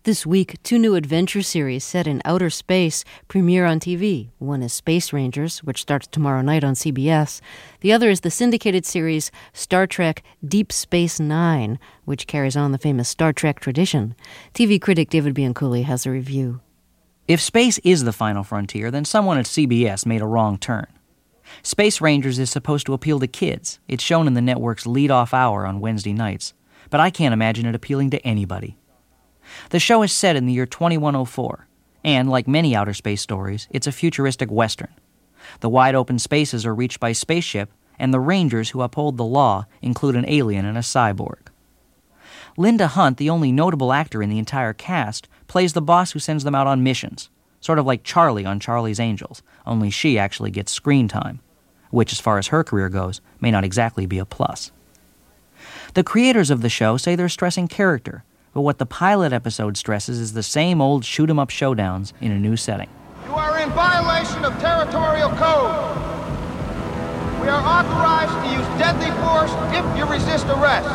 This week, two new adventure series set in outer space premiere on TV. One is Space Rangers, which starts tomorrow night on CBS. The other is the syndicated series Star Trek Deep Space Nine, which carries on the famous Star Trek tradition. TV critic David Bianculli has a review. If space is the final frontier, then someone at CBS made a wrong turn. Space Rangers is supposed to appeal to kids. It's shown in the network's lead-off hour on Wednesday nights. But I can't imagine it appealing to anybody. The show is set in the year 2104, and like many outer space stories, it's a futuristic western. The wide-open spaces are reached by spaceship, and the Rangers who uphold the law include an alien and a cyborg. Linda Hunt, the only notable actor in the entire cast, plays the boss who sends them out on missions, sort of like Charlie on Charlie's Angels, only she actually gets screen time, which, as far as her career goes, may not exactly be a plus. The creators of the show say they're stressing character, but what the pilot episode stresses is the same old shoot-'em-up showdowns in a new setting. You are in violation of territorial code. We are authorized to use deadly force if you resist arrest.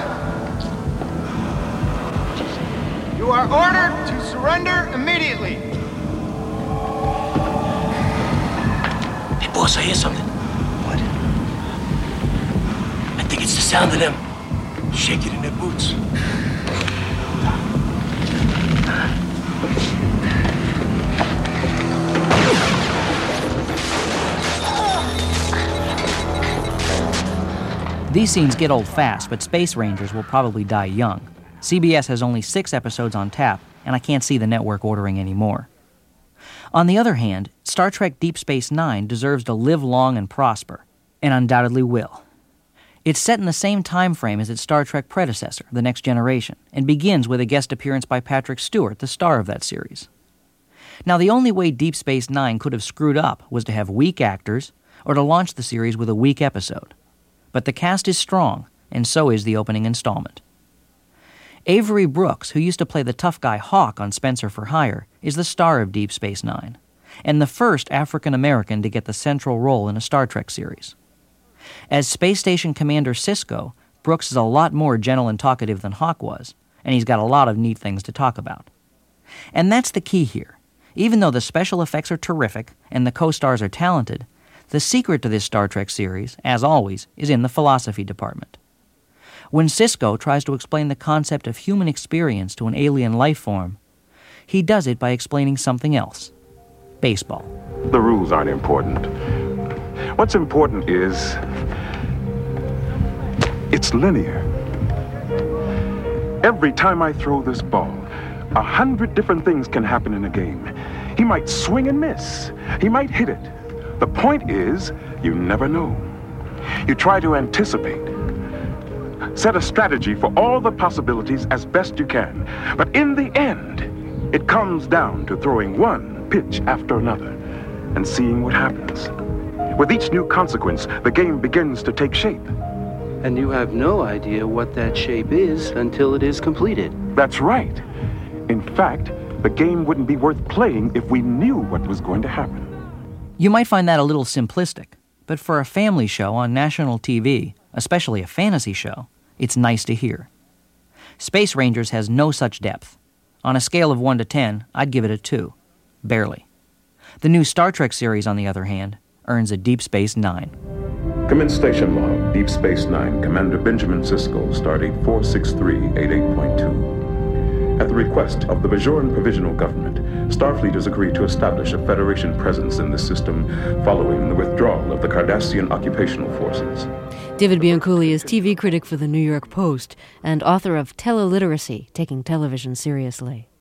You are ordered to surrender immediately. Hey, boss, I hear something. What? I think it's the sound of them shaking in their boots. These scenes get old fast, but Space Rangers will probably die young. CBS has only 6 episodes on tap, and I can't see the network ordering any more. On the other hand, Star Trek Deep Space Nine deserves to live long and prosper, and undoubtedly will. It's set in the same time frame as its Star Trek predecessor, The Next Generation, and begins with a guest appearance by Patrick Stewart, the star of that series. Now, the only way Deep Space Nine could have screwed up was to have weak actors or to launch the series with a weak episode. But the cast is strong, and so is the opening installment. Avery Brooks, who used to play the tough guy Hawk on Spencer for Hire, is the star of Deep Space Nine, and the first African-American to get the central role in a Star Trek series. As Space Station Commander Sisko, Brooks is a lot more gentle and talkative than Hawk was, and he's got a lot of neat things to talk about. And that's the key here. Even though the special effects are terrific and the co-stars are talented, the secret to this Star Trek series, as always, is in the philosophy department. When Sisko tries to explain the concept of human experience to an alien life form, he does it by explaining something else: baseball. The rules aren't important. What's important is it's linear. Every time I throw this ball, 100 different things can happen in a game. He might swing and miss. He might hit it. The point is, you never know. You try to anticipate. Set a strategy for all the possibilities as best you can. But in the end, it comes down to throwing one pitch after another and seeing what happens. With each new consequence, the game begins to take shape. And you have no idea what that shape is until it is completed. That's right. In fact, the game wouldn't be worth playing if we knew what was going to happen. You might find that a little simplistic, but for a family show on national TV, especially a fantasy show, it's nice to hear. Space Rangers has no such depth. On a scale of 1 to 10, I'd give it a 2. Barely. The new Star Trek series, on the other hand, earns a Deep Space Nine. Commence station log, Deep Space Nine, Commander Benjamin Sisko, stardate 46388.2. At the request of the Bajoran Provisional Government, Starfleet has agreed to establish a Federation presence in this system following the withdrawal of the Cardassian occupational forces. David Bianculli is TV critic for the New York Post and author of Teleliteracy, Taking Television Seriously.